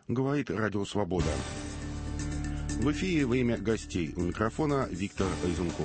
Говорит Радио Свобода. В эфире «Время гостей». У микрофона Виктор Айзенков.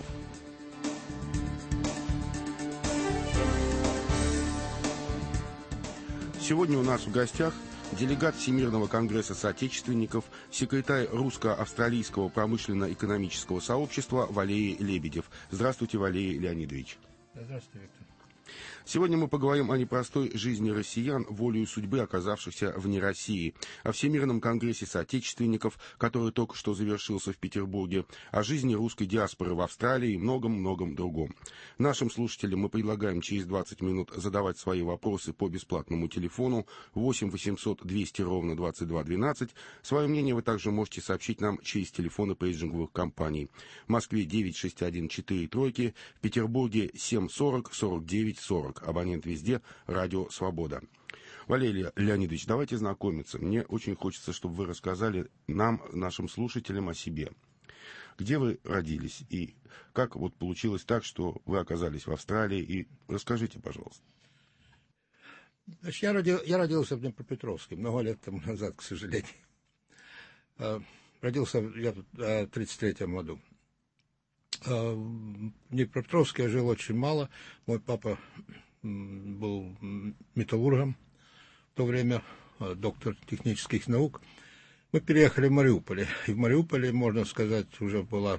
Сегодня у нас в гостях делегат Всемирного конгресса соотечественников, секретарь русско-австралийского промышленно-экономического сообщества Валерий Лебедев. Здравствуйте, Валерий Леонидович. Здравствуйте, Виктор. Сегодня мы поговорим о непростой жизни россиян, волею судьбы оказавшихся вне России, о Всемирном конгрессе соотечественников, который только что завершился в Петербурге, о жизни русской диаспоры в Австралии и многом-многом другом. Нашим слушателям мы предлагаем через 20 минут задавать свои вопросы по бесплатному телефону 8 800 200 ровно 22 12. Свое мнение вы также можете сообщить нам через телефоны пейджинговых компаний. В Москве 961 43, в Петербурге 740 49 40. Абонент везде, Радио Свобода. Валерий Леонидович, давайте знакомиться. Мне очень хочется, чтобы вы рассказали нам, нашим слушателям, о себе. Где вы родились и как вот получилось так, что вы оказались в Австралии? И расскажите, пожалуйста. Значит, я родился в Днепропетровске много лет тому назад, к сожалению. Родился я в 1933 году. В Днепропетровске я жил очень мало. Мой папа был металлургом в то время, доктор технических наук. Мы переехали в Мариуполь. И в Мариуполе, можно сказать, уже была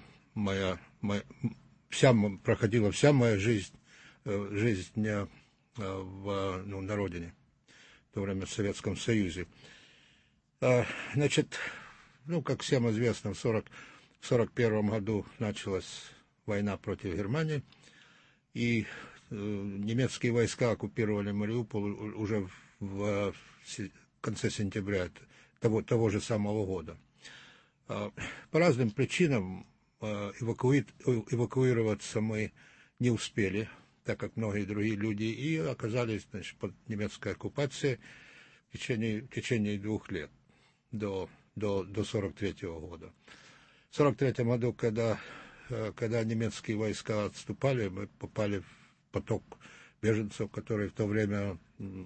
проходила вся моя жизнь на родине, в то время в Советском Союзе. Значит, как всем известно, в 1941 году началась война против Германии, и немецкие войска оккупировали Мариуполь уже в конце сентября того же самого года. По разным причинам эвакуироваться мы не успели, так как многие другие люди, и оказались, значит, под немецкой оккупацией в течение 2 лет, до 1943 года. В 1943 году, когда немецкие войска отступали, мы попали в поток беженцев, который в то время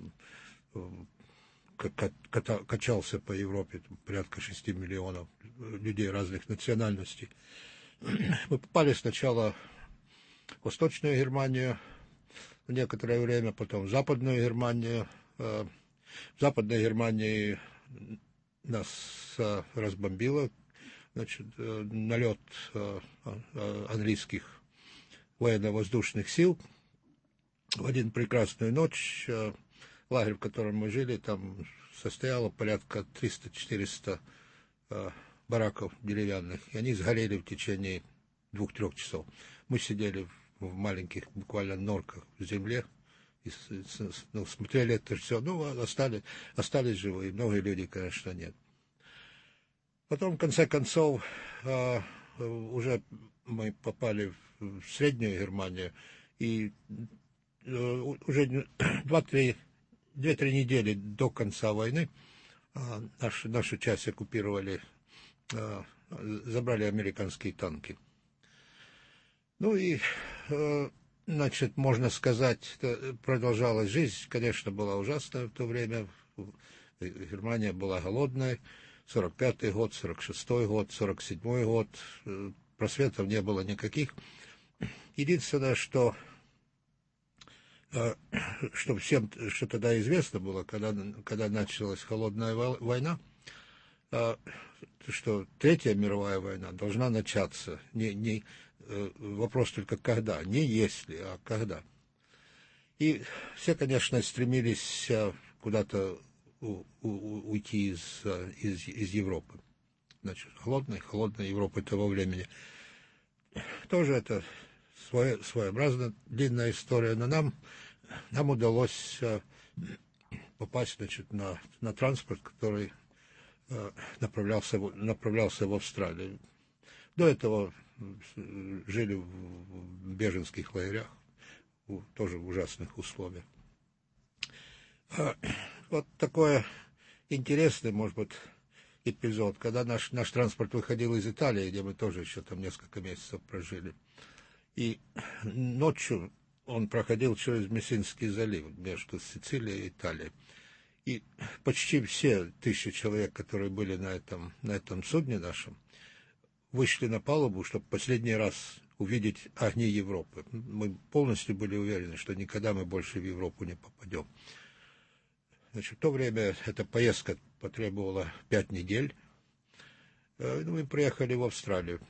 качался по Европе, порядка 6 миллионов людей разных национальностей. Мы попали сначала в Восточную Германию в некоторое время, потом в Западную Германию. В Западной Германии нас разбомбило, значит, налет английских военно-воздушных сил. В один прекрасную ночь лагерь, в котором мы жили, там состояло порядка 300-400 бараков деревянных, и они сгорели в течение 2-3 часов. Мы сидели в маленьких буквально норках в земле и смотрели это все. Остались живые, многие люди, конечно, нет. Потом, в конце концов, уже мы попали в Среднюю Германию, и уже 2-3 недели до конца войны нашу часть оккупировали, забрали американские танки. Значит, можно сказать, продолжалась жизнь, конечно, была ужасная в то время. Германия была голодной. 45-й год, 46-й год, 47-й год. Просветов не было никаких. Единственное, что всем, что тогда известно было, когда началась холодная война, что Третья мировая война должна начаться. Вопрос только когда, не если, а когда. И все, конечно, стремились куда-то уйти из Европы. Значит, холодной Европы того времени. Тоже это своеобразно длинная история, но нам удалось попасть, значит, на транспорт, который направлялся в Австралию. До этого жили в беженских лагерях, тоже в ужасных условиях. Вот такой интересный, может быть, эпизод, когда наш транспорт выходил из Италии, где мы тоже еще там несколько месяцев прожили. И ночью он проходил через Мессинский залив между Сицилией и Италией. И почти все 1000 человек, которые были на этом судне нашем, вышли на палубу, чтобы последний раз увидеть огни Европы. Мы полностью были уверены, что никогда мы больше в Европу не попадем. Значит, в то время эта поездка потребовала 5 недель. Мы приехали в Австралию.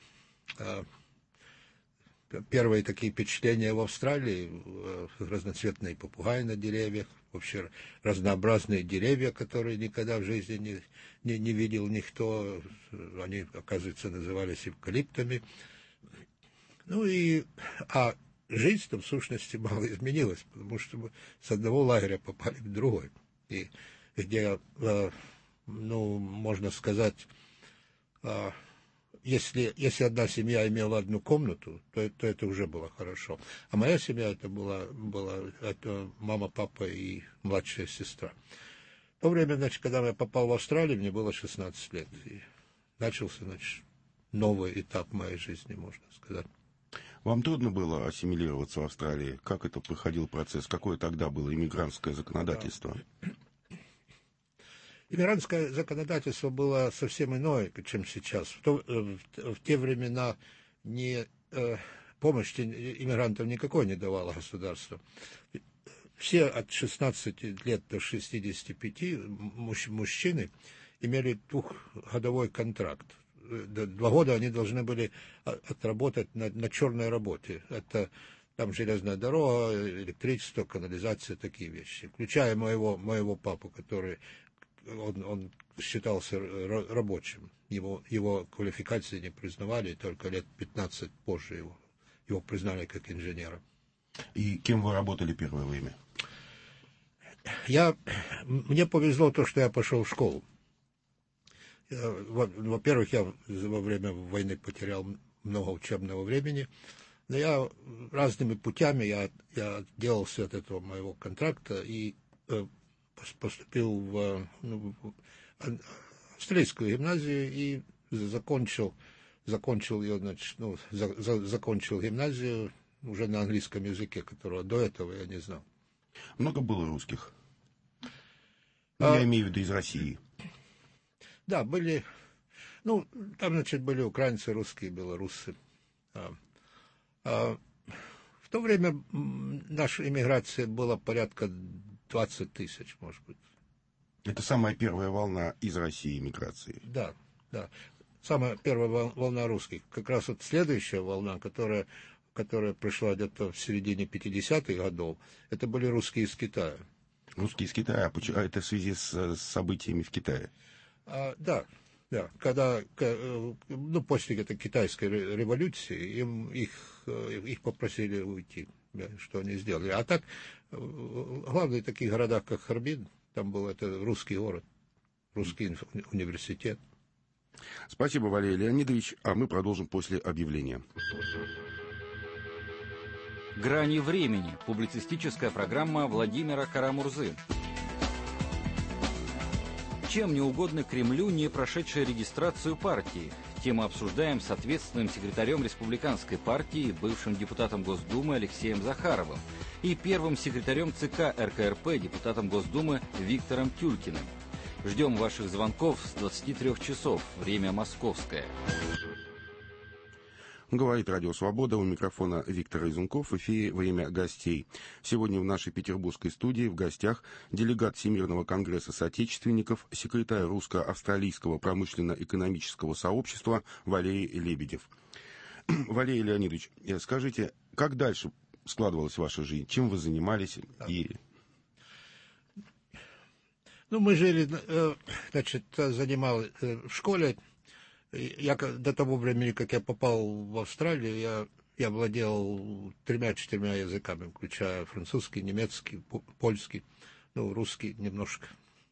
Первые такие впечатления в Австралии: разноцветные попугаи на деревьях, вообще разнообразные деревья, которые никогда в жизни не видел никто. Они, оказывается, назывались эвкалиптами. А жизнь в сущности мало изменилась, потому что мы с одного лагеря попали в другой. И где, можно сказать, если одна семья имела одну комнату, то это уже было хорошо. А моя семья это была мама, папа и младшая сестра. В то время, когда я попал в Австралию, мне было 16 лет. И начался, новый этап моей жизни, можно сказать. Вам трудно было ассимилироваться в Австралии? Как это проходил процесс? Какое тогда было иммигрантское законодательство? Иммигрантское законодательство было совсем иное, чем сейчас. В те времена помощи иммигрантам никакой не давало государство. Все от 16 лет до 65 мужчины имели 2-годовой контракт. 2 года они должны были отработать на черной работе. Это там железная дорога, электричество, канализация, такие вещи. Включая моего папу, который он считался рабочим. Его квалификации не признавали, только лет 15 позже его признали как инженера. И кем вы работали первое время? Мне повезло то, что я пошел в школу. Во-первых, я во время войны потерял много учебного времени, но я разными путями я отделался от этого моего контракта и поступил в австралийскую гимназию и закончил ее, закончил гимназию уже на английском языке, которого до этого я не знал. Много было русских? Я имею в виду из России. Да, были, там, были украинцы, русские, белорусы. В то время наша иммиграция была порядка 20 тысяч, может быть. Это самая первая волна из России иммиграции. Да. Самая первая волна русских. Как раз вот следующая волна, которая пришла где-то в середине 50-х годов, это были русские из Китая. Русские из Китая? А это в связи с событиями в Китае? Да. Когда, после этой китайской революции, их попросили уйти, что они сделали. А так, главные такие города, как Харбин, там был это русский город, русский университет. Спасибо, Валерий Леонидович, а мы продолжим после объявления. «Грани времени» – публицистическая программа Владимира Карамурзы. Чем не угодно Кремлю, не прошедшая регистрацию партии? Тему обсуждаем с ответственным секретарем Республиканской партии, бывшим депутатом Госдумы Алексеем Захаровым и первым секретарем ЦК РКРП, депутатом Госдумы Виктором Тюлькиным. Ждем ваших звонков с 23 часов, время московское. Говорит Радио Свобода, у микрофона Виктор Изунков, в эфире «Время гостей». Сегодня в нашей петербургской студии в гостях делегат Всемирного конгресса соотечественников, секретарь русско-австралийского промышленно-экономического сообщества Валерий Лебедев. Валерий Леонидович, скажите, как дальше складывалась ваша жизнь? Чем вы занимались? Мы жили, занимались в школе. Я до того времени, как я попал в Австралию, я владел 3-4 языками, включая французский, немецкий, польский, русский немножко.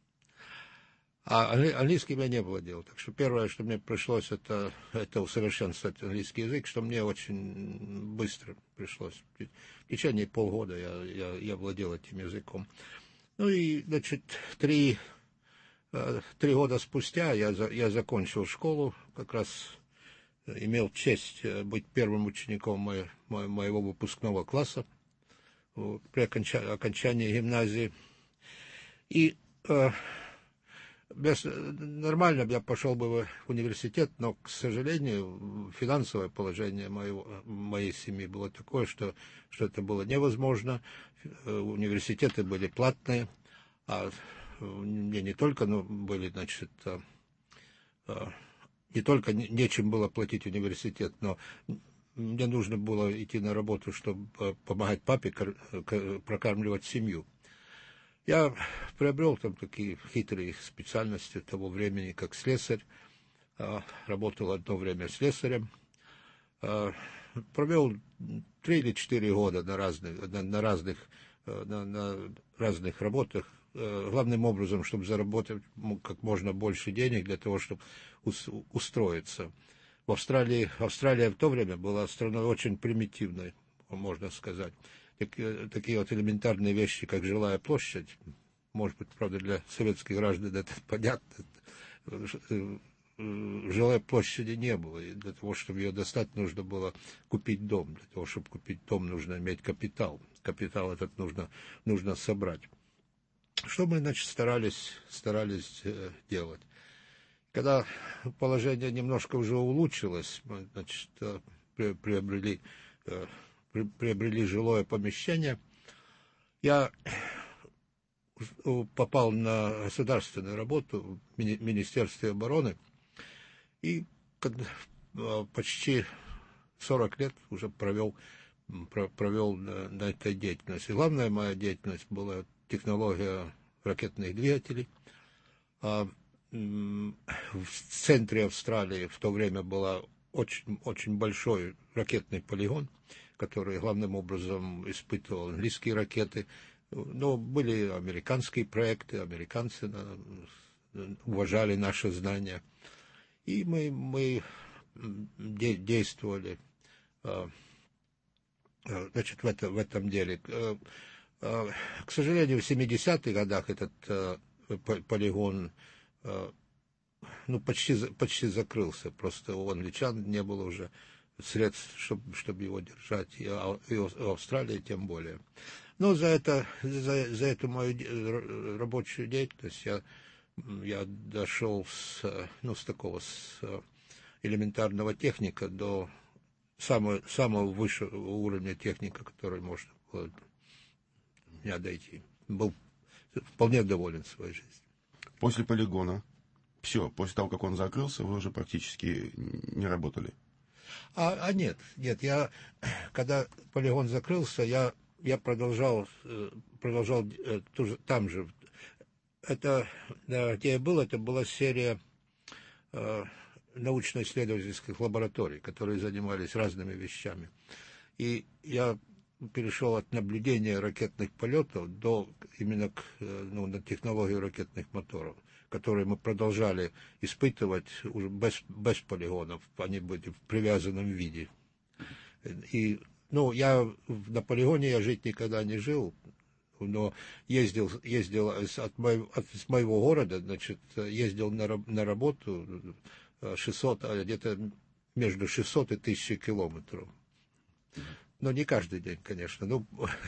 А английским я не владел. Так что первое, что мне пришлось, это усовершенствовать английский язык, что мне очень быстро пришлось. В течение полгода я владел этим языком. 3 года спустя я закончил школу, как раз имел честь быть первым учеником моего выпускного класса при окончании гимназии. И нормально я пошел бы в университет, но, к сожалению, финансовое положение моей семьи было такое, что это было невозможно. Университеты были платные, а мне не только, но были, значит, не только нечем было платить университет, но мне нужно было идти на работу, чтобы помогать папе прокармливать семью. Я приобрел там такие хитрые специальности того времени, как слесарь. Работал одно время слесарем. Провел 3 или 4 года на разных работах. Главным образом, чтобы заработать как можно больше денег для того, чтобы устроиться. Австралия в то время была страной очень примитивной, можно сказать. Такие вот элементарные вещи, как жилая площадь, может быть, правда, для советских граждан это понятно, жилой площади не было, и для того, чтобы ее достать, нужно было купить дом. Для того, чтобы купить дом, нужно иметь капитал. Капитал этот нужно собрать. Что мы, значит, старались делать? Когда положение немножко уже улучшилось, мы, значит, приобрели жилое помещение. Я попал на государственную работу в Министерстве обороны и почти 40 лет уже провел на этой деятельности. Главная моя деятельность была технология ракетных двигателей. В центре Австралии в то время был очень, очень большой ракетный полигон, который главным образом испытывал английские ракеты. Но были американские проекты, американцы уважали наши знания. И мы действовали, значит, в этом деле. К сожалению, в 70-х годах этот полигон почти закрылся. Просто у англичан не было уже средств, чтобы его держать, и у Австралии тем более. Но за эту мою рабочую деятельность я дошел с элементарного техника до самого высшего уровня техника, который можно было меня дойти. Был вполне доволен своей жизнью. После полигона, все, после того, как он закрылся, вы уже практически не работали? Нет, когда полигон закрылся, я продолжал там же. Это, где я был, это была серия научно-исследовательских лабораторий, которые занимались разными вещами. И я перешел от наблюдения ракетных полетов именно на технологию ракетных моторов, которые мы продолжали испытывать уже без полигонов, они были в привязанном виде. И, я на полигоне я жить никогда не жил, но ездил из моего города, значит, ездил на работу 600, где-то между 600 и 1000 километров. Но не каждый день, конечно.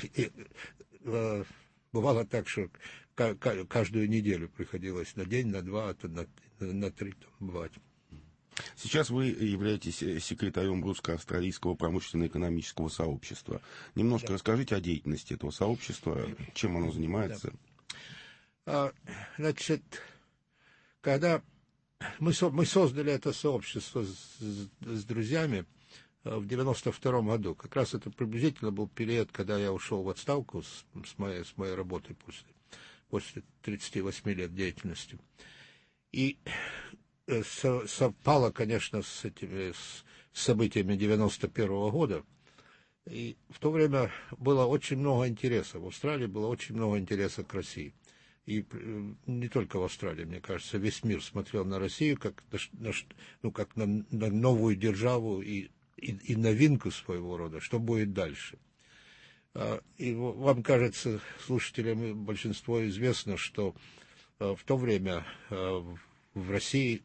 Бывало так, что каждую неделю приходилось на день, на два, а то на 3 бывать. Сейчас вы являетесь секретарем Русско-австралийского промышленно-экономического сообщества. Немножко расскажите о деятельности этого сообщества, чем оно занимается. Значит, когда мы создали это сообщество с друзьями в 92 году, как раз это приблизительно был период, когда я ушел в отставку с моей работы после 38 лет деятельности. И совпало, конечно, с событиями 91 года. И в то время было очень много интереса. В Австралии было очень много интереса к России. И не только в Австралии, мне кажется, весь мир смотрел на Россию как на новую державу и новинку своего рода, что будет дальше. И вам кажется, слушателям большинство известно, что в то время в России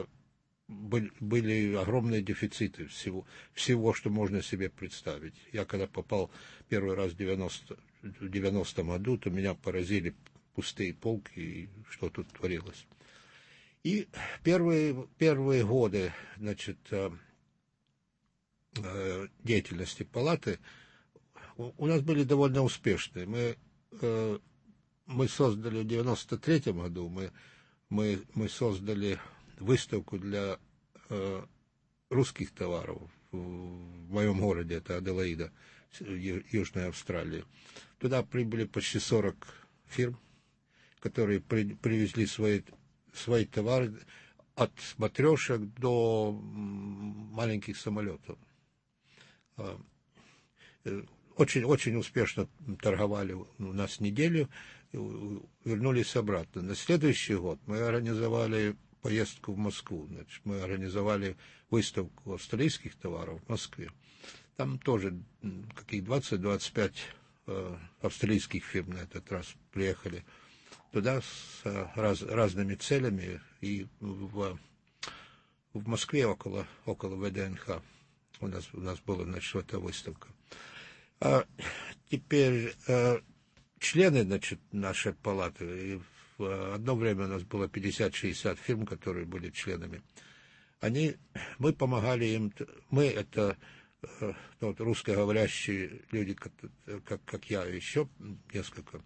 были огромные дефициты всего, что можно себе представить. Я когда попал первый раз в 90-м году, то меня поразили пустые полки, и что тут творилось. И первые годы, значит, деятельности палаты у нас были довольно успешные. Мы создали в 93-м году, мы создали выставку для русских товаров в моем городе, это Аделаида, Южная Австралия. Туда прибыли почти 40 фирм, которые привезли свои товары от матрешек до маленьких самолетов. Очень, очень успешно торговали у нас неделю, вернулись обратно. На следующий год мы организовали поездку в Москву. Значит, мы организовали выставку австралийских товаров в Москве. Там тоже каких 20-25 австралийских фирм на этот раз приехали туда с разными целями. И в Москве около ВДНХ у нас была, значит, эта выставка. А теперь члены, значит, нашей палаты, и в одно время у нас было 50-60 фирм, которые были членами. Мы помогали им, это вот, русскоговорящие люди, как я, еще несколько,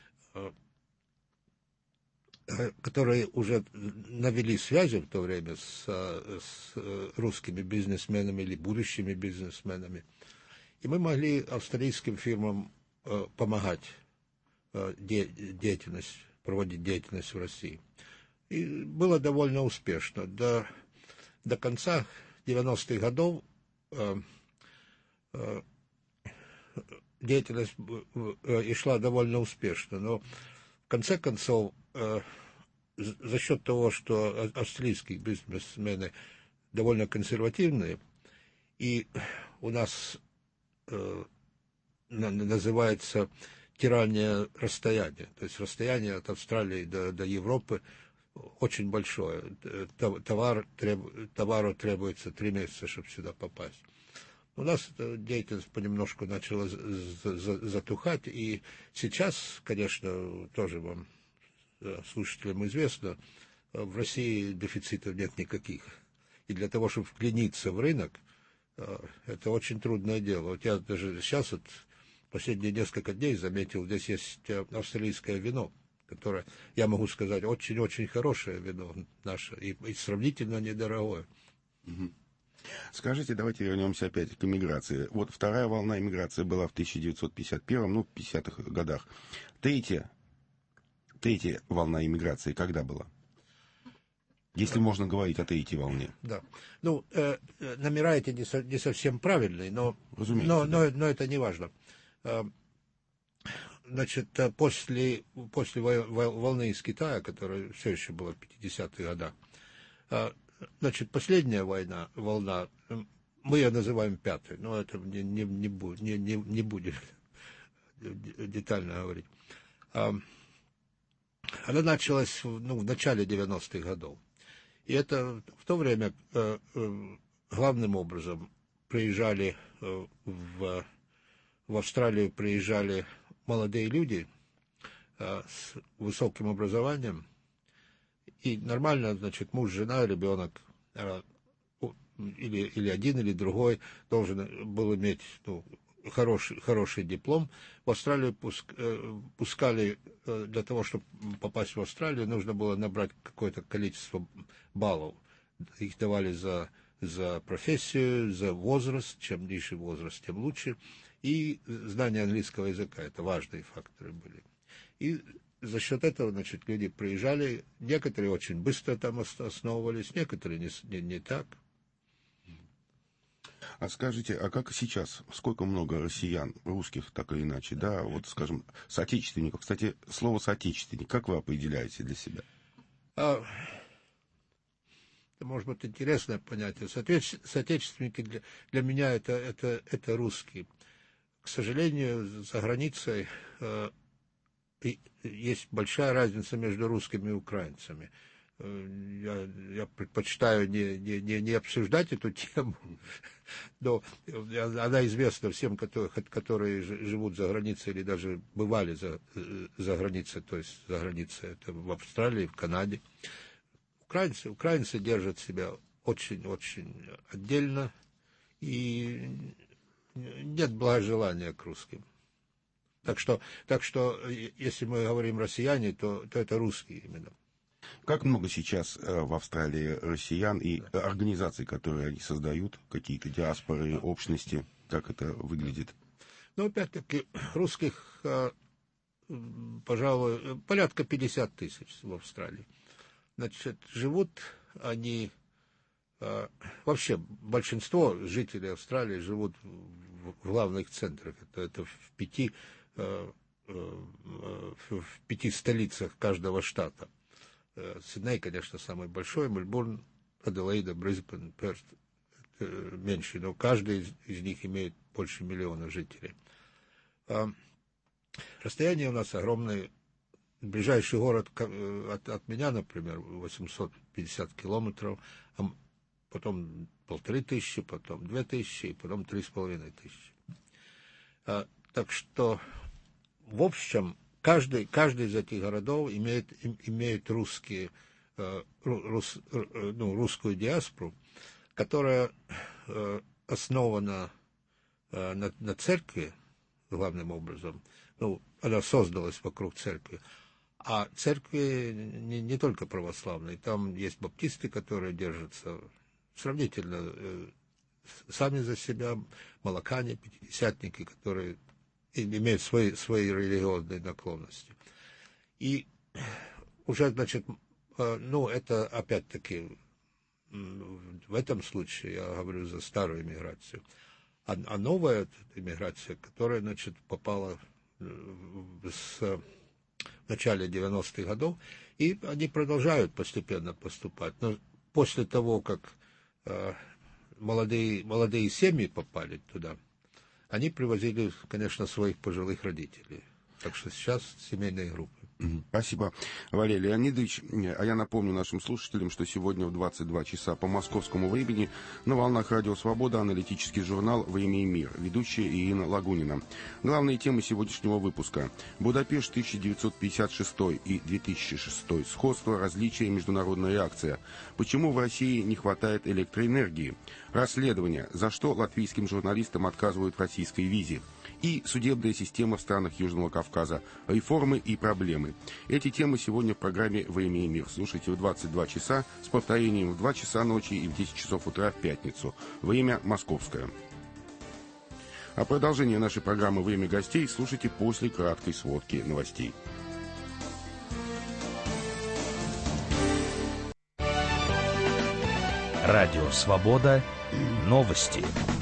которые уже навели связи в то время с русскими бизнесменами или будущими бизнесменами. И мы могли австралийским фирмам помогать проводить деятельность в России. И было довольно успешно. До конца 90-х годов деятельность и шла довольно успешно. Но в конце концов, за счет того, что австралийские бизнесмены довольно консервативные, и у нас называется тирания расстояния. То есть расстояние от Австралии до Европы очень большое. Товару требуется 3 месяца, чтобы сюда попасть. У нас эта деятельность понемножку начала затухать. И сейчас, конечно, тоже вам, слушателям, известно, в России дефицитов нет никаких. И для того, чтобы вклиниться в рынок, это очень трудное дело. Вот я даже сейчас, последние несколько дней заметил, здесь есть австралийское вино, которое, я могу сказать, очень-очень хорошее вино наше, и сравнительно недорогое. Скажите, давайте вернемся опять к эмиграции. Вот вторая волна эмиграции была в 1951, 50-х годах. Третья волна эмиграции когда была? Если можно говорить о третьей волне. Да. Номера эти не совсем правильные, но это не важно. Значит, после волны из Китая, которая все еще была в 50-х годах, значит, последняя волна, мы ее называем пятой, но это не будем детально говорить. Она началась в начале 90-х годов. И это в то время главным образом приезжали в Австралию молодые люди с высоким образованием, и нормально, значит, муж, жена, ребенок, или один, или другой должен был иметь хороший диплом. В Австралию пускали, для того, чтобы попасть в Австралию, нужно было набрать какое-то количество баллов. Их давали за профессию, за возраст. Чем ниже возраст, тем лучше. И знание английского языка. Это важные факторы были. И за счет этого, значит, люди приезжали. Некоторые очень быстро там основывались, некоторые не так. А скажите, а как сейчас? Сколько много россиян, русских, так или иначе, да, вот, скажем, соотечественников? Кстати, слово «соотечественник», как вы определяете для себя? Это, может быть, интересное понятие. Соотечественники для меня это русские. К сожалению, за границей есть большая разница между русскими и украинцами. я предпочитаю не обсуждать эту тему, но она известна всем, которые живут за границей или даже бывали за границей, то есть за границей, это в Австралии, в Канаде. Украинцы держат себя очень-очень отдельно, и нет благожелания к русским. Так что, если мы говорим россияне, то это русские именно. Как много сейчас в Австралии россиян и организаций, которые они создают, какие-то диаспоры, общности, как это выглядит? Ну, опять-таки, русских, пожалуй, порядка 50 тысяч в Австралии. Значит, живут они... Вообще, большинство жителей Австралии живут в главных центрах. Это в 5 столицах каждого штата. Сидней, конечно, самый большой, Мельбурн, Аделаида, Брисбен, Перт меньше, но каждый из них имеет больше миллиона жителей. Расстояние у нас огромное. Ближайший город от меня, например, 850 километров, а потом 1500, потом 2000, и потом 3500. Так что, в общем, каждый из этих городов имеет русскую диаспору, которая основана на церкви, главным образом. Ну, она создалась вокруг церкви. А церкви не только православные. Там есть баптисты, которые держатся сравнительно сами за себя, молокане, пятидесятники, которые имеют свои религиозные наклонности. И уже, значит, это опять-таки в этом случае я говорю за старую иммиграцию. А новая иммиграция, которая, значит, попала в начале 90-х годов, и они продолжают постепенно поступать. Но после того, как молодые семьи попали туда, они привозили, конечно, своих пожилых родителей. Так что сейчас семейные группы. Спасибо, Валерий Леонидович. А я напомню нашим слушателям, что сегодня в 22 часа по московскому времени на волнах Радио Свобода аналитический журнал «Время и мир», ведущая Ирина Лагунина. Главные темы сегодняшнего выпуска: Будапешт 1956 и 2006, сходство, различия, международная реакция. Почему в России не хватает электроэнергии? Расследование, за что латвийским журналистам отказывают в российской визе. И судебная система в странах Южного Кавказа, реформы и проблемы. Эти темы сегодня в программе «Время и мир». Слушайте в 22 часа с повторением в 2 часа ночи и в 10 часов утра в пятницу. Время московское. А продолжение нашей программы «Время гостей» слушайте после краткой сводки новостей. Радио «Свобода». Новости.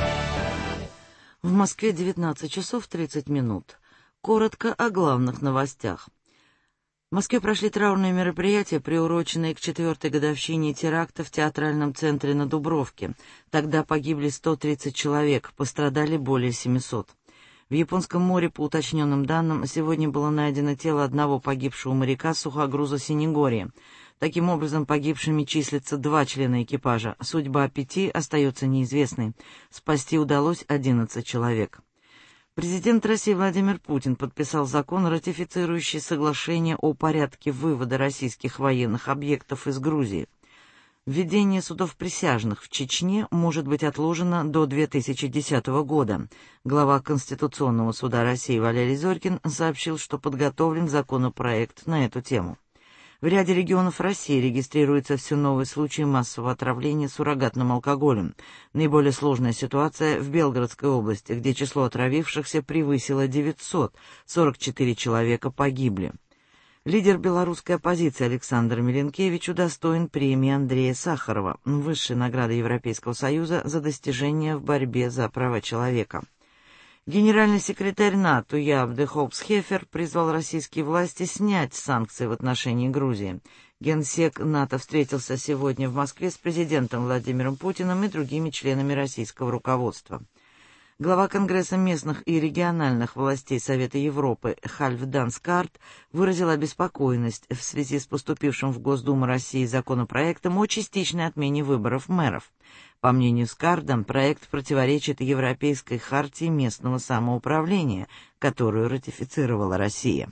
В Москве 19 часов 30 минут. Коротко о главных новостях. В Москве прошли траурные мероприятия, приуроченные к 4-й годовщине теракта в театральном центре на Дубровке. Тогда погибли 130 человек, пострадали более 700. В Японском море, по уточненным данным, сегодня было найдено тело одного погибшего моряка сухогруза «Синегорье». Таким образом, погибшими числятся 2 члена экипажа. Судьба 5 остается неизвестной. Спасти удалось 11 человек. Президент России Владимир Путин подписал закон, ратифицирующий соглашение о порядке вывода российских военных объектов из Грузии. Введение судов присяжных в Чечне может быть отложено до 2010 года. Глава Конституционного суда России Валерий Зорькин сообщил, что подготовлен законопроект на эту тему. В ряде регионов России регистрируются все новые случаи массового отравления суррогатным алкоголем. Наиболее сложная ситуация в Белгородской области, где число отравившихся превысило 900, 44 человека погибли. Лидер белорусской оппозиции Александр Миленкевич удостоен премии Андрея Сахарова, высшей награды Европейского Союза за достижения в борьбе за права человека. Генеральный секретарь НАТО Яап де Хоопс-Хефер призвал российские власти снять санкции в отношении Грузии. Генсек НАТО встретился сегодня в Москве с президентом Владимиром Путиным и другими членами российского руководства. Глава Конгресса местных и региональных властей Совета Европы Хальфдан Скарт выразил обеспокоенность в связи с поступившим в Госдуму России законопроектом о частичной отмене выборов мэров. По мнению Скарда, проект противоречит Европейской хартии местного самоуправления, которую ратифицировала Россия.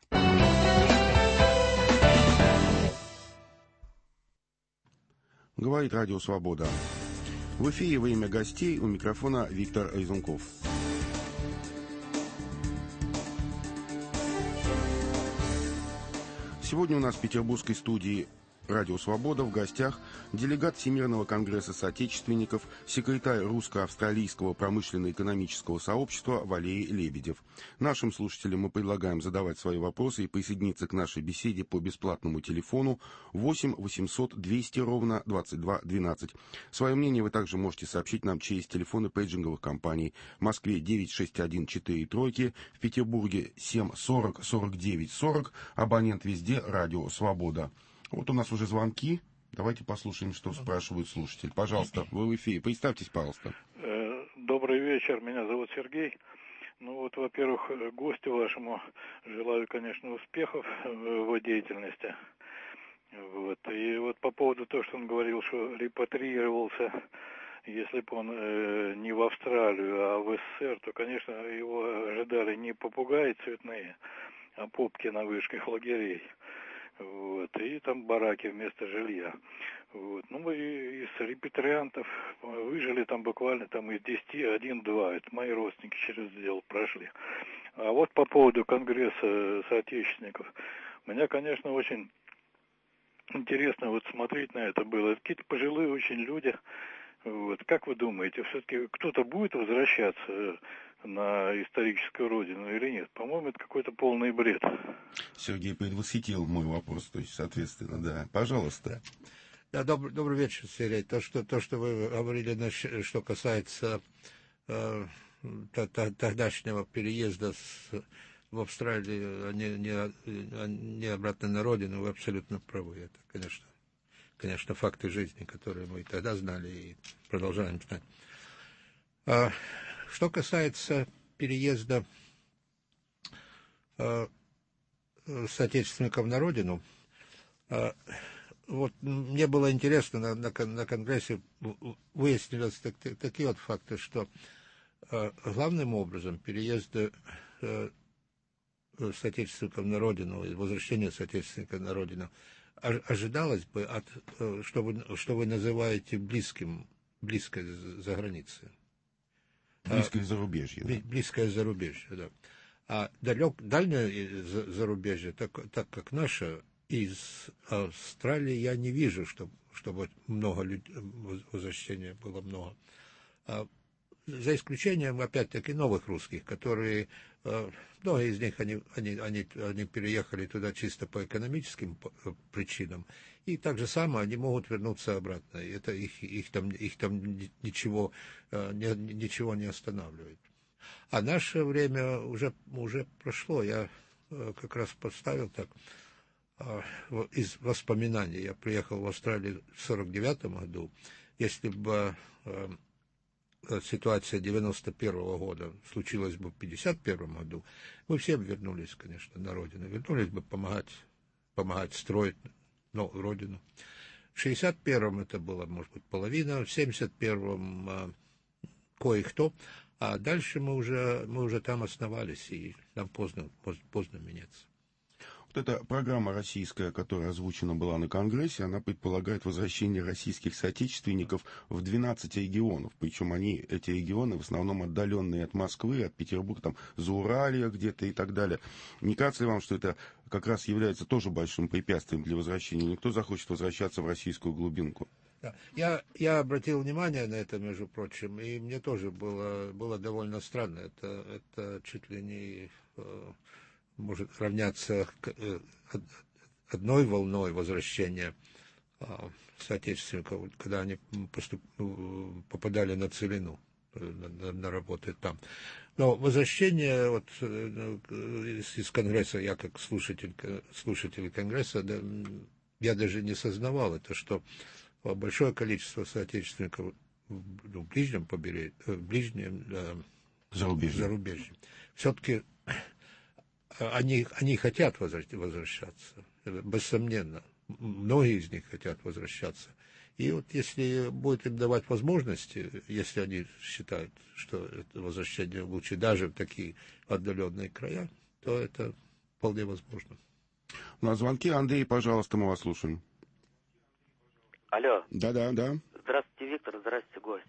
Говорит Радио Свобода. В эфире «Время гостей», у микрофона Виктор Резунков. Сегодня у нас в петербургской студии «Радио Свобода» в гостях делегат Всемирного конгресса соотечественников, секретарь русско-австралийского промышленно-экономического сообщества Валерий Лебедев. Нашим слушателям мы предлагаем задавать свои вопросы и присоединиться к нашей беседе по бесплатному телефону 8 800 200 ровно 22 12. Свое мнение вы также можете сообщить нам через телефоны пейджинговых компаний. В Москве 961-43, в Петербурге 740 49 40, абонент везде «Радио Свобода». Вот у нас уже звонки. Давайте послушаем, что спрашивают слушатели. Пожалуйста, вы в эфире. Представьтесь, пожалуйста. Добрый вечер. Меня зовут Сергей. Ну вот, во-первых, гостю вашему желаю, конечно, успехов в его деятельности. Вот. И вот по поводу того, что он говорил, что репатриировался, если бы он не в Австралию, а в СССР, то, конечно, его ожидали не попугаи цветные, а попки на вышках лагерей. Вот, и там бараки вместо жилья. Вот. Ну, мы из репатриантов выжили там буквально там из 10 1-2. Это мои родственники через дел прошли. А вот по поводу Конгресса соотечественников. Меня, конечно, очень интересно вот смотреть на это было. Это какие-то пожилые очень люди. Вот. Как вы думаете, все-таки кто-то будет возвращаться на историческую родину или нет? По-моему, это какой-то полный бред. Сергей предвосхитил мой вопрос, то есть, соответственно, да. Пожалуйста. Да, добрый вечер, Сергей. То, что вы говорили, что касается тогдашнего переезда в Австралию, не обратно на родину, вы абсолютно правы. Это, конечно, факты жизни, которые мы и тогда знали и продолжаем знать. Что касается переезда соотечественников на родину, вот мне было интересно, на Конгрессе выяснились такие вот факты, что главным образом переезда соотечественников на родину, возвращение соотечественников на родину ожидалось бы от, что вы называете близкой за границей. Близкое зарубежье. Да. Близкое зарубежье, да. А дальнее зарубежье, так как наше, из Австралии я не вижу, чтобы много возвращения было много. За исключением, опять-таки, новых русских, которые, многие из них, они переехали туда чисто по экономическим причинам, и так же самое они могут вернуться обратно. И это их там ничего не останавливает. А наше время уже прошло. Я как раз поставил так из воспоминаний. Я приехал в Австралию в 1949 году. Если бы ситуация 91 года случилась бы в 51 году, мы все вернулись, конечно, на родину. Вернулись бы помогать строить новую родину. В 61-м это было, может быть, половина, в 71-м кое-кто, а дальше мы уже там основались, и нам поздно меняться. Вот эта программа российская, которая озвучена была на Конгрессе, она предполагает возвращение российских соотечественников в 12 регионов. Причем эти регионы в основном отдаленные от Москвы, от Петербурга, там, Зауралья где-то и так далее. Не кажется ли вам, что это как раз является тоже большим препятствием для возвращения? Никто захочет возвращаться в российскую глубинку. Да. Я обратил внимание на это, между прочим, и мне тоже было довольно странно. Это чуть ли не может равняться одной волной возвращения соотечественников, когда они попадали на целину, на работы там. Но возвращение вот из Конгресса, я как слушатель Конгресса, да, я даже не сознавал это, что большое количество соотечественников в ближнем зарубежьем. Все-таки они хотят возвращаться, бессомненно. Многие из них хотят возвращаться. И вот если будет им давать возможности, если они считают, что это возвращение лучше даже в такие отдаленные края, то это вполне возможно. На звонке Андрей, пожалуйста, мы вас слушаем. Алло. Да. Здравствуйте, Виктор, здравствуйте, гость.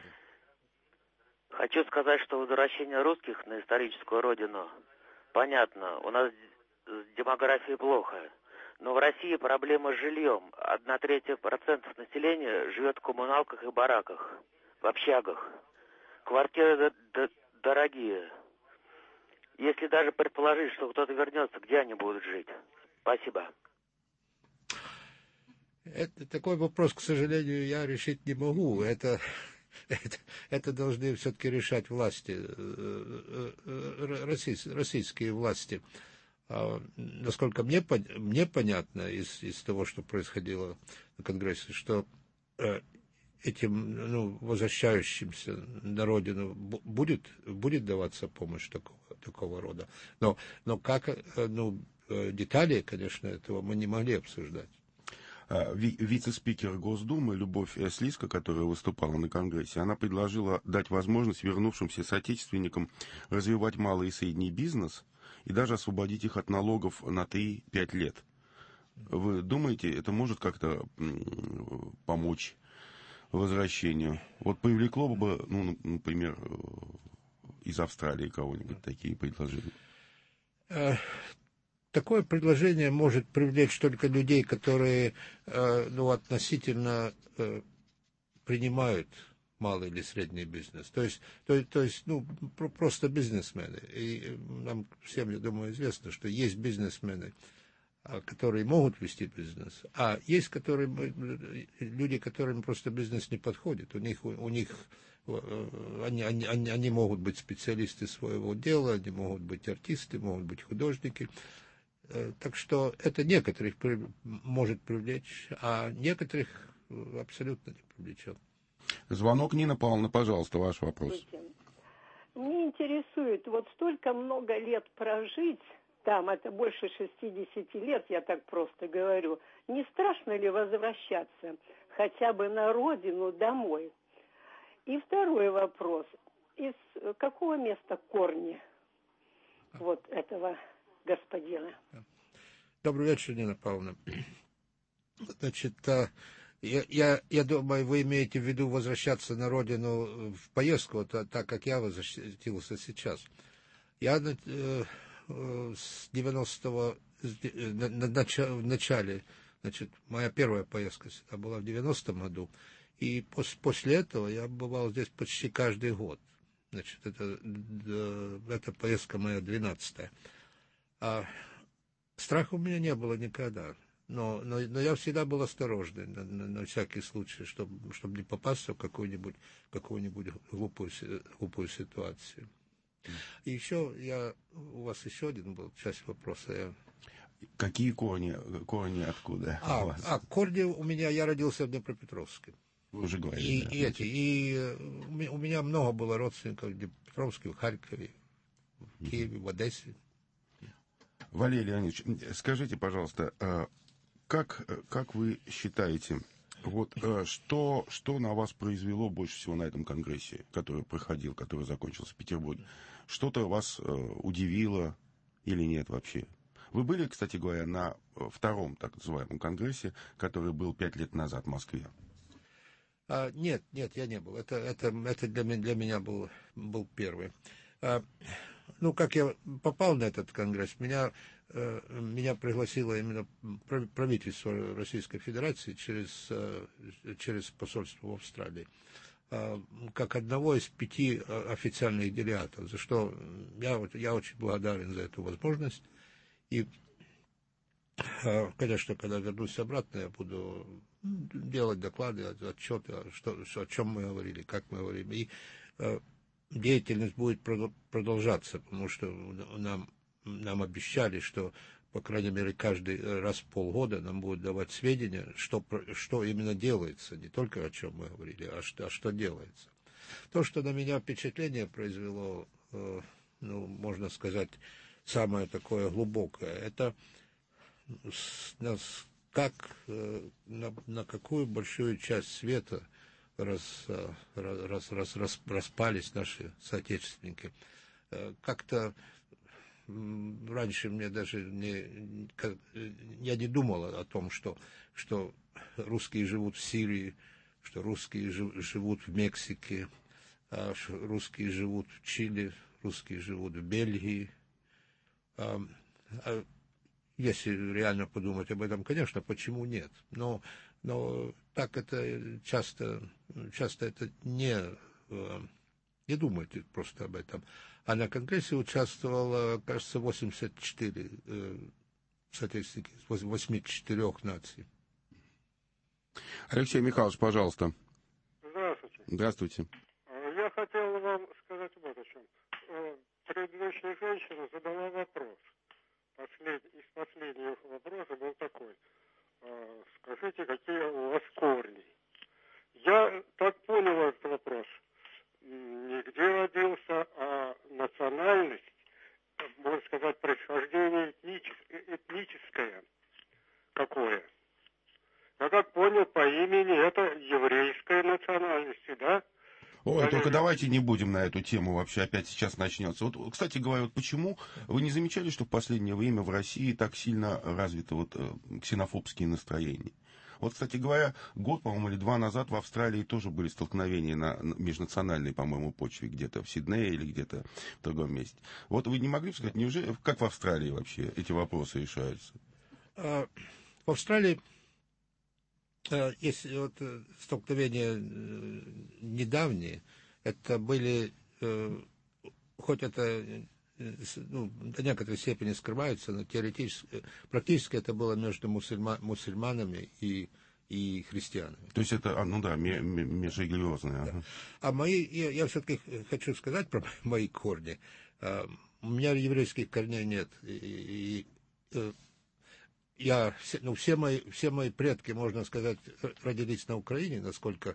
Хочу сказать, что возвращение русских на историческую родину, понятно, у нас с демографией плохо, но в России проблема с жильем. 1/3% населения живет в коммуналках и бараках, в общагах. Квартиры дорогие. Если даже предположить, что кто-то вернется, где они будут жить? Спасибо. Такой вопрос, к сожалению, я решить не могу. Это должны все-таки решать власти, российские власти. Насколько мне понятно из того, что происходило на Конгрессе, что этим возвращающимся на родину будет даваться помощь такого рода. Но как детали, конечно, этого мы не могли обсуждать. Вице-спикер Госдумы Любовь Слизко, которая выступала на Конгрессе, она предложила дать возможность вернувшимся соотечественникам развивать малый и средний бизнес и даже освободить их от налогов на 3-5 лет. Вы думаете, это может как-то помочь возвращению? Вот привлекло бы, например, из Австралии кого-нибудь такие предложения? Такое предложение может привлечь только людей, которые относительно принимают малый или средний бизнес. То есть просто бизнесмены. И нам всем, я думаю, известно, что есть бизнесмены, которые могут вести бизнес, а есть люди, которым просто бизнес не подходит. Они могут быть специалисты своего дела, они могут быть артисты, могут быть художники. Так что это некоторых может привлечь, а некоторых абсолютно не привлечет. Звонок, Нина Павловна, пожалуйста, ваш вопрос. Мне интересует, вот столько много лет прожить, там это больше 60 лет, я так просто говорю, не страшно ли возвращаться хотя бы на родину, домой? И второй вопрос, из какого места корни вот этого господина? Добрый вечер, Нина Павловна. Значит, я думаю, вы имеете в виду возвращаться на родину в поездку, так как я возвратился сейчас. Я с 90-го, в начале, значит, моя первая поездка сюда была в 90-м году, и после этого я бывал здесь почти каждый год. Значит, эта поездка моя 12-я. А страха у меня не было никогда. Но я всегда был осторожный на всякий случай, чтобы не попасться в какую-нибудь глупую ситуацию. И еще у вас еще один был часть вопроса. Какие корни откуда у вас? Корни у меня, я родился в Днепропетровске. Вы уже говорили. У меня много было родственников в Днепропетровске, в Харькове, в Киеве, в Одессе. Валерий Леонидович, скажите, пожалуйста, как вы считаете, вот что на вас произвело больше всего на этом конгрессе, который проходил, который закончился в Петербурге? Что-то вас удивило или нет вообще? Вы были, кстати говоря, на втором так называемом конгрессе, который был 5 лет назад в Москве? Нет, я не был. Это для меня был первый. Как я попал на этот конгресс, меня пригласило именно правительство Российской Федерации через посольство в Австралии, как одного из 5 официальных делегатов, за что я очень благодарен за эту возможность. И, конечно, когда вернусь обратно, я буду делать доклады, отчеты, о чем мы говорили, как мы говорили. И деятельность будет продолжаться, потому что нам обещали, что, по крайней мере, каждый раз в полгода нам будут давать сведения, что именно делается, не только о чем мы говорили, а что делается. То, что на меня впечатление произвело, можно сказать, самое такое глубокое. Это на какую большую часть света распались наши соотечественники. Как-то раньше мне даже я не думал о том, что русские живут в Сирии, что русские живут в Мексике, русские живут в Чили, русские живут в Бельгии. Если реально подумать об этом, конечно, почему нет? Но так это часто это не думают просто об этом. А на Конгрессе участвовало, кажется, 84 соотечественники из 84 наций. Алексей Михайлович, пожалуйста. Здравствуйте. Здравствуйте. Я хотел вам сказать вот о чем. Предыдущая женщина задала вопрос. Из последних вопросов был такой. Скажите, какие у вас корни? Я так понял этот вопрос. Не где родился, а национальность, можно сказать, происхождение этническое какое. Я как понял, по имени это еврейская национальность, да? Ой, только давайте не будем на эту тему вообще, опять сейчас начнется. Вот, кстати говоря, вот почему вы не замечали, что в последнее время в России так сильно развиты ксенофобские настроения? Вот, кстати говоря, год, по-моему, или 2 назад в Австралии тоже были столкновения на межнациональной, по-моему, почве, где-то в Сиднее или где-то в другом месте. Вот вы не могли бы сказать, неужели, как в Австралии вообще эти вопросы решаются? В Австралии есть столкновения недавние, это были, хоть это до некоторой степени скрываются, но теоретически, практически это было между мусульманами и христианами. То есть это, межрелигиозное. Да. А я все-таки хочу сказать про мои корни. У меня еврейских корней нет. Все мои предки, можно сказать, родились на Украине, насколько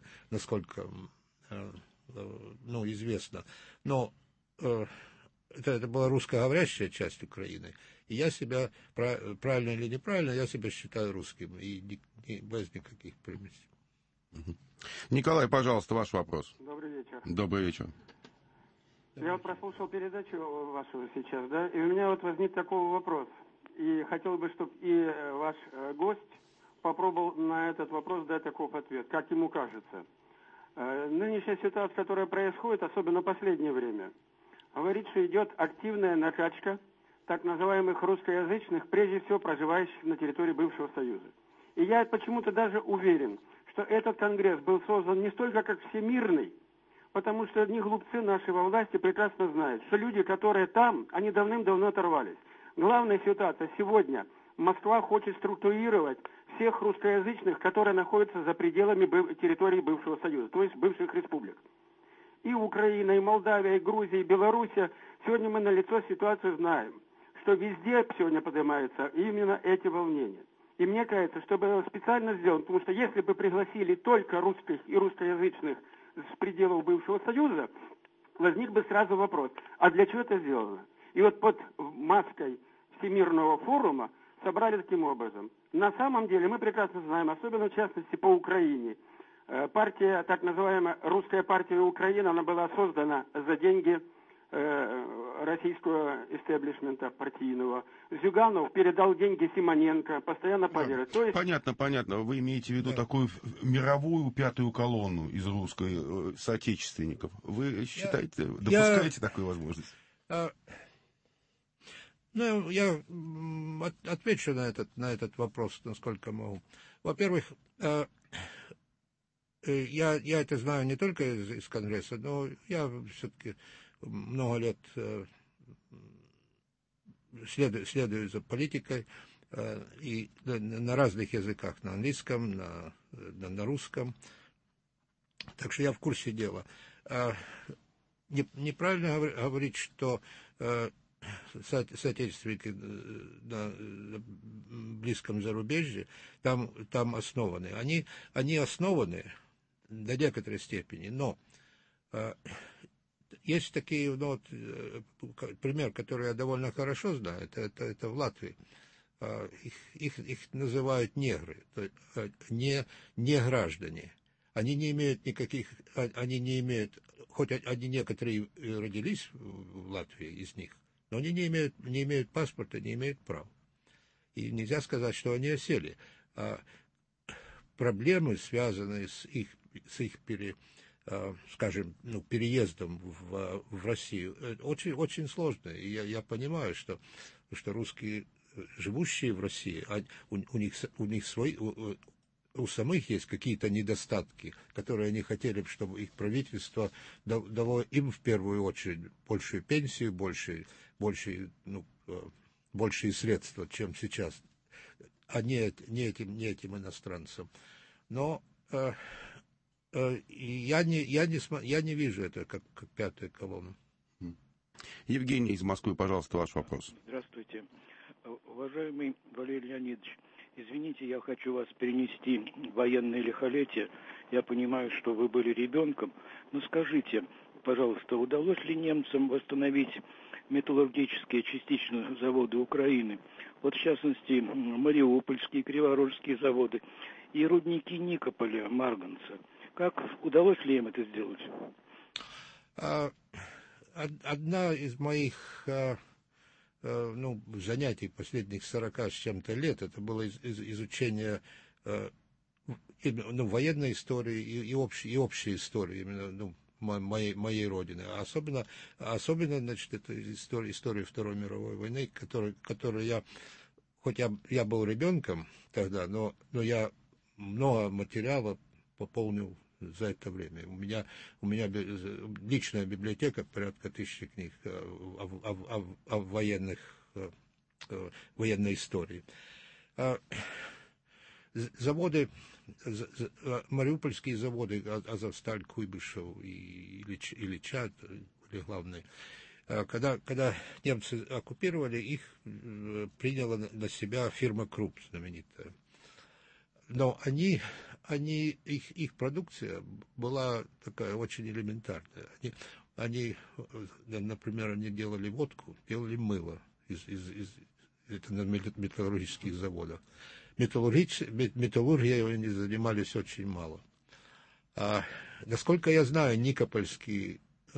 известно. Но это была русскоговорящая часть Украины. И я себя, правильно или неправильно, я себя считаю русским. И без никаких примесей. Николай, пожалуйста, ваш вопрос. Добрый вечер. Добрый вечер. Я прослушал передачу вашу сейчас, да, и у меня возник такой вопрос. И хотел бы, чтобы и ваш гость попробовал на этот вопрос дать такой ответ, как ему кажется. Нынешняя ситуация, которая происходит, особенно в последнее время, говорит, что идет активная накачка так называемых русскоязычных, прежде всего проживающих на территории бывшего Союза. И я почему-то даже уверен, что этот конгресс был создан не столько как всемирный, потому что одни глупцы наши во власти прекрасно знают, что люди, которые там, они давным-давно оторвались. Главная ситуация сегодня. Москва хочет структурировать всех русскоязычных, которые находятся за пределами территории бывшего Союза, то есть бывших республик. И Украина, и Молдавия, и Грузия, и Белоруссия. Сегодня мы налицо ситуацию знаем, что везде сегодня поднимаются именно эти волнения. И мне кажется, что было специально сделано, потому что если бы пригласили только русских и русскоязычных с пределов бывшего Союза, возник бы сразу вопрос, а для чего это сделано? И вот под маской Всемирного форума собрали таким образом. На самом деле мы прекрасно знаем, особенно в частности по Украине, партия, так называемая Русская партия Украины, она была создана за деньги российского истеблишмента партийного. Зюганов передал деньги Симоненко, постоянно поддерживает. То есть... Понятно. Вы имеете в виду такую мировую пятую колонну из русской соотечественников. Вы считаете, допускаете такую возможность? Я отвечу на этот вопрос, насколько могу. Во-первых, я это знаю не только из Конгресса, но я все-таки много лет следую за политикой и на разных языках, на английском, на русском. Так что я в курсе дела. Неправильно говорить, что соотечественники на близком зарубежье там основаны. Они основаны до некоторой степени, но есть такие, ну, вот, пример, который я довольно хорошо знаю, это в Латвии. Их называют негры, не граждане. Они не имеют никаких, хоть они некоторые родились в Латвии из них, но они не имеют паспорта, не имеют прав. И нельзя сказать, что они осели. Проблемы, связанные с их скажем, переездом в Россию, очень, очень сложные. И я понимаю, что русские, живущие в России, у них свои... У самих есть какие-то недостатки, которые они хотели, чтобы их правительство дало им в первую очередь большую пенсию, большие средства, чем сейчас, а не этим иностранцам. Но я не вижу это как пятая колонна. Евгений из Москвы, пожалуйста, ваш вопрос. Здравствуйте. Уважаемый Валерий Леонидович, извините, я хочу вас перенести в военное лихолетие. Я понимаю, что вы были ребенком, но скажите, пожалуйста, удалось ли немцам восстановить металлургические частично заводы Украины? Вот, в частности, Мариупольские, Криворожские заводы и рудники Никополя, Марганца. Как удалось ли им это сделать? Одна из моих занятий последних 40 с чем-то лет, это было изучение военной истории и общей истории, именно моей родины. Особенно, значит, это история Второй мировой войны, которую я, хоть я был ребенком тогда, но я много материала пополнил за это время. У меня личная библиотека, порядка 1000 книг о военной истории. Заводы, мариупольские заводы, Азовсталь, Куйбышев и Ильича были главные. Когда немцы оккупировали, их приняла на себя фирма Крупп знаменитая. Но их продукция была такая очень элементарная. Они, например, они делали водку, делали мыло из металлургических заводов. Металлургией они занимались очень мало. Насколько я знаю, Никопольский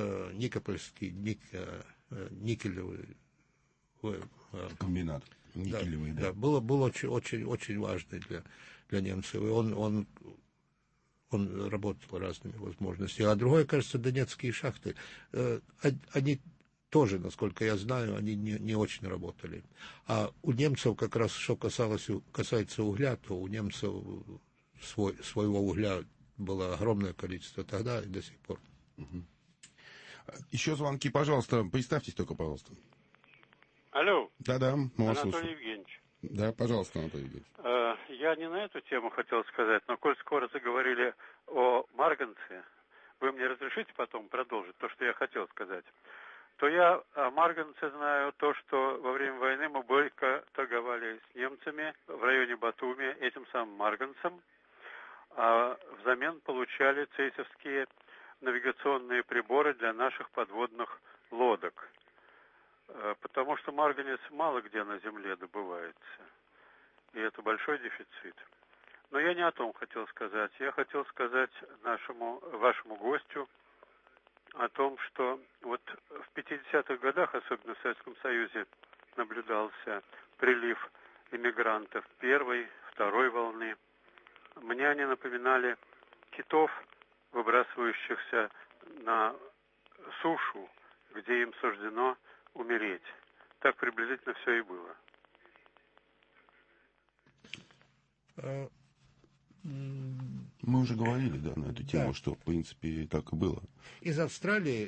никелевый комбинат. Никелевый, да. Был очень важный для немцев. И он работал разными возможностями. А другое, кажется, донецкие шахты. Они тоже, насколько я знаю, они не очень работали. А у немцев, как раз, что касается угля, то у немцев своего угля было огромное количество тогда и до сих пор. Еще звонки, пожалуйста. Представьтесь только, пожалуйста. Алло. Да-да, мы вас слушаем. Анатолий Евгеньевич. Да, пожалуйста, Анатолий Евгеньевич. Я не на эту тему хотел сказать, но коль скоро заговорили о Марганце, вы мне разрешите потом продолжить то, что я хотел сказать? То я о Марганце знаю то, что во время войны мы горько торговали с немцами в районе Батуми этим самым Марганцем, а взамен получали цейсовские навигационные приборы для наших подводных лодок. Потому что марганец мало где на земле добывается. И это большой дефицит. Но я не о том хотел сказать. Я хотел сказать вашему гостю о том, что вот в 50-х годах, особенно в Советском Союзе, наблюдался прилив иммигрантов первой, второй волны. Мне они напоминали китов, выбрасывающихся на сушу, где им суждено умереть. Так приблизительно все и было. Мы уже говорили, да, на эту тему, что, в принципе, так и было. Из Австралии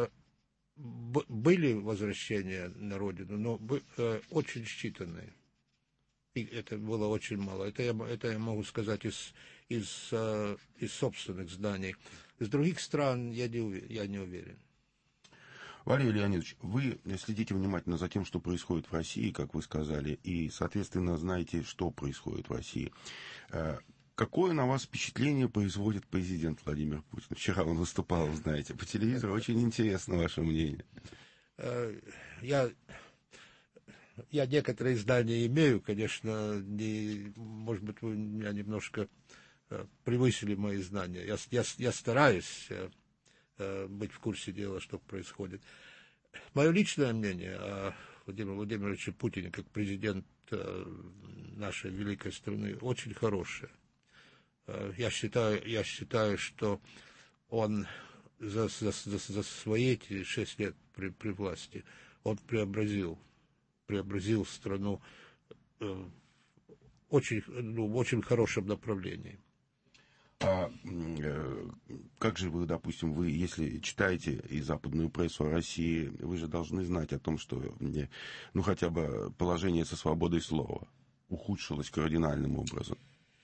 были возвращения на родину, но очень считанные. И это было очень мало. Это я могу сказать из собственных знаний. Из других стран я не уверен. Валерий Леонидович, вы следите внимательно за тем, что происходит в России, как вы сказали, и, соответственно, знаете, что происходит в России. Какое на вас впечатление производит президент Владимир Путин? Вчера он выступал, знаете, по телевизору. Очень интересно ваше мнение. Я некоторые знания имею, конечно, может быть, вы меня немножко превысили мои знания. Я стараюсь быть в курсе дела, что происходит. Мое личное мнение о Владимире Владимировиче Путине, как президент нашей великой страны, очень хорошее. Я считаю, что он за свои эти 6 лет при власти, он преобразил страну в очень хорошем направлении. А как же вы, допустим, если читаете и западную прессу о России, вы же должны знать о том, что хотя бы положение со свободой слова ухудшилось кардинальным образом.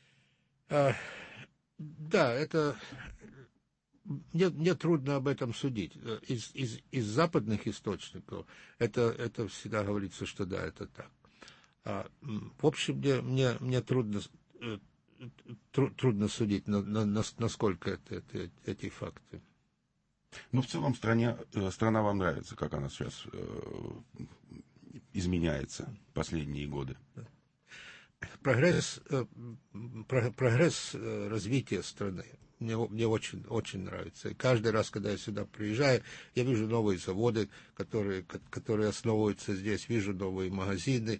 Да, это мне трудно об этом судить. Из западных источников это всегда говорится, что да, это так. В общем, мне трудно судить, насколько эти факты. Ну, в целом, страна вам нравится, как она сейчас изменяется последние годы? Прогресс развития страны мне очень нравится. И каждый раз, когда я сюда приезжаю, я вижу новые заводы, которые основываются здесь, вижу новые магазины,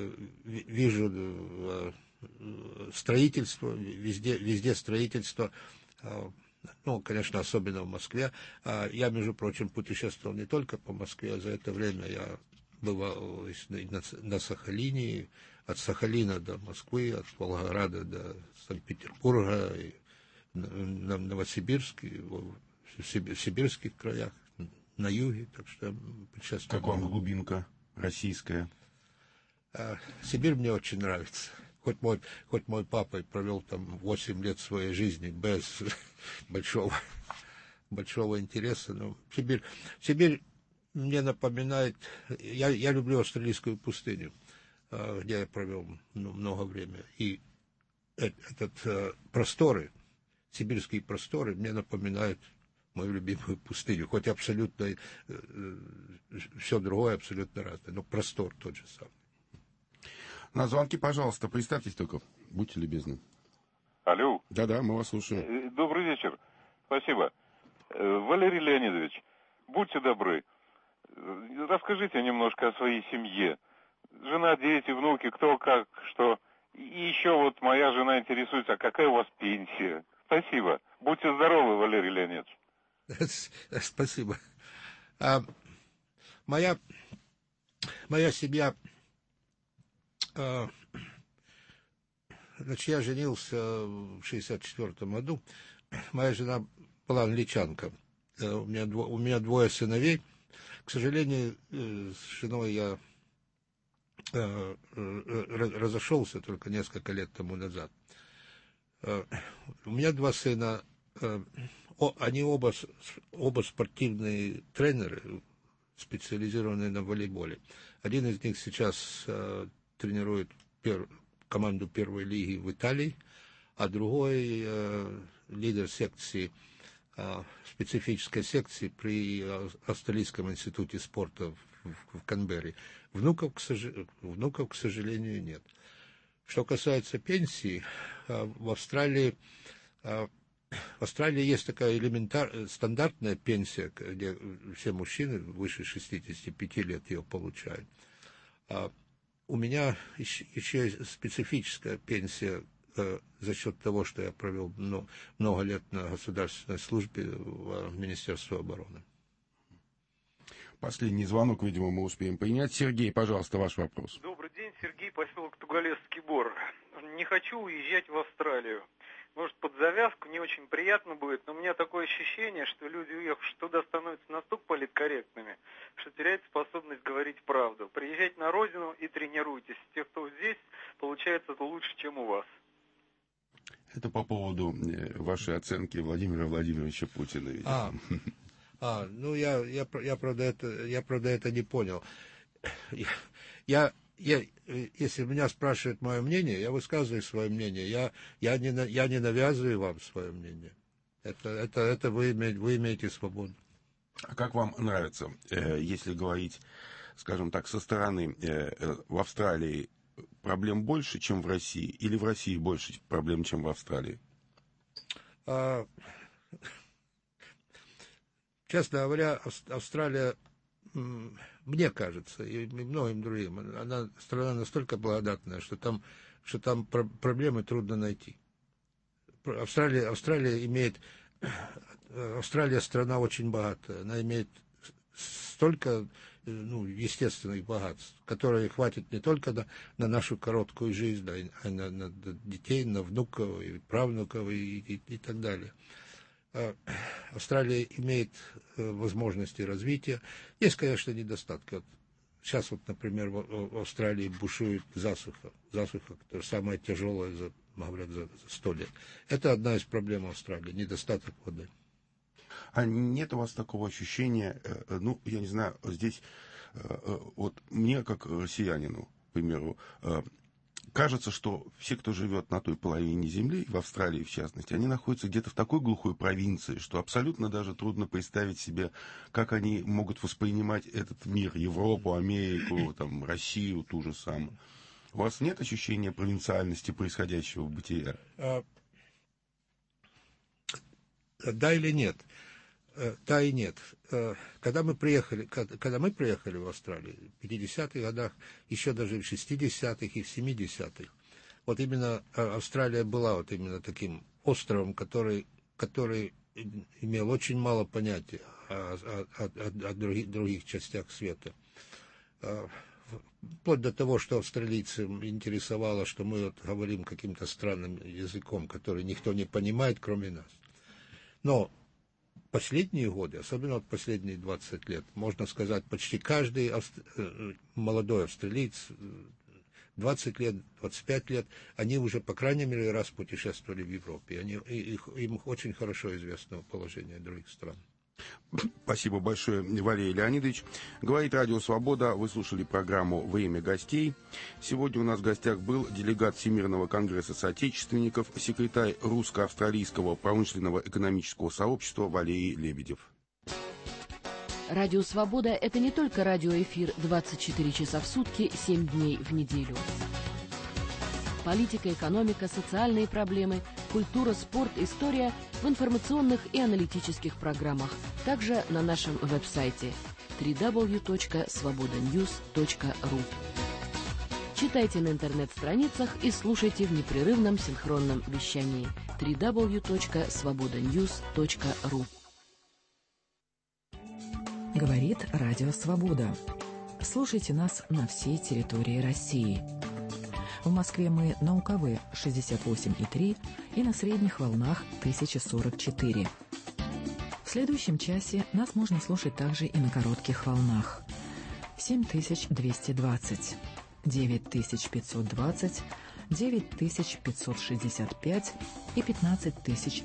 вижу строительство, везде строительство, конечно, особенно в Москве. Я, между прочим, путешествовал не только по Москве, а за это время я бывал на Сахалине, от Сахалина до Москвы, от Волгограда до Санкт-Петербурга, и на Новосибирске, в сибирских краях, на юге. Так что как вам глубинка российская? Сибирь мне очень нравится. Хоть мой папа провел там 8 лет своей жизни без большого интереса, но Сибирь мне напоминает... Я люблю австралийскую пустыню, где я провел много времени. И сибирские просторы мне напоминают мою любимую пустыню. Хоть абсолютно все другое абсолютно разное, но простор тот же самый. На звонки, пожалуйста, представьтесь только, будьте любезны. Алло. Да, мы вас слушаем. Добрый вечер. Спасибо. Валерий Леонидович, будьте добры, расскажите немножко о своей семье. Жена, дети, внуки, кто, как, что. И еще вот моя жена интересуется, а какая у вас пенсия? Спасибо. Будьте здоровы, Валерий Леонидович. Спасибо. Моя семья... Значит, я женился в 1964 году. Моя жена была англичанка. У меня 2 сыновей. К сожалению, с женой я разошелся только несколько лет тому назад. У меня 2 сына. Они оба спортивные тренеры, специализированные на волейболе. Один из них сейчас тренирует команду первой лиги в Италии, а другой лидер секции, специфической секции при Австралийском институте спорта в Канберре. Внуков, к сожалению, нет. Что касается пенсии, в Австралии есть такая стандартная пенсия, где все мужчины выше 65 лет ее получают. У меня еще специфическая пенсия за счет того, что я провел много лет на государственной службе в Министерстве обороны. Последний звонок, видимо, мы успеем принять. Сергей, пожалуйста, ваш вопрос. Добрый день, Сергей, поселок Тугалесский Бор. Не хочу уезжать в Австралию. Может, под завязку не очень приятно будет, но у меня такое ощущение, что люди, уехавшие туда, становятся настолько политкорректными, что теряют способность говорить правду. Приезжайте на родину и тренируйтесь. Те, кто здесь, получается это лучше, чем у вас. Это по поводу вашей оценки Владимира Владимировича Путина. Я правда это не понял. Я если меня спрашивают мое мнение, я высказываю свое мнение. Я не навязываю вам свое мнение. Это вы имеете свободу. А как вам нравится, если говорить, скажем так, со стороны, в Австралии проблем больше, чем в России, или в России больше проблем, чем в Австралии? Честно говоря, Австралия, мне кажется, и многим другим, она страна настолько благодатная, что там проблемы трудно найти. Австралия страна очень богатая, она имеет столько естественных богатств, которые хватит не только на нашу короткую жизнь, а на детей, на внуков и правнуков и так далее. Австралия имеет возможности развития. Есть, конечно, недостатки. Сейчас, например, в Австралии бушует засуха, которая самая тяжелая, говорят, за 100 лет. Это одна из проблем Австралии, недостаток воды. А нет у вас такого ощущения, я не знаю, здесь, вот мне, как россиянину, к примеру, кажется, что все, кто живет на той половине Земли, в Австралии в частности, они находятся где-то в такой глухой провинции, что абсолютно даже трудно представить себе, как они могут воспринимать этот мир, Европу, Америку, там, Россию ту же самую. У вас нет ощущения провинциальности происходящего в бытия? Да или нет? Да и нет. Когда мы приехали в Австралию в 50-х годах, еще даже в 60-х и в 70-х, вот именно Австралия была вот именно таким островом, который имел очень мало понятия о других частях света. Вплоть до того, что австралийцам интересовало, что мы вот говорим каким-то странным языком, который никто не понимает, кроме нас. Но последние годы, особенно вот последние 20 лет, можно сказать, почти каждый молодой австралиец, 20 лет, 25 лет, они уже, по крайней мере, раз путешествовали в Европе. Им очень хорошо известно положение других стран. Спасибо большое, Валерий Леонидович. Говорит Радио Свобода. Вы слушали программу «Время гостей». Сегодня у нас в гостях был делегат Всемирного конгресса соотечественников, секретарь Русско-австралийского промышленного экономического сообщества Валерий Лебедев. Радио Свобода – это не только радиоэфир 24 часа в сутки, 7 дней в неделю. Политика, экономика, социальные проблемы, культура, спорт, история в информационных и аналитических программах. Также на нашем веб-сайте www.svobodanews.ru. Читайте на интернет-страницах и слушайте в непрерывном синхронном вещании www.svobodanews.ru. Говорит Радио Свобода. Слушайте нас на всей территории России. В Москве мы на УКВ 68,3 и на средних волнах 1044. В следующем часе нас можно слушать также и на коротких волнах 7220, 9520, 9565 и 15520.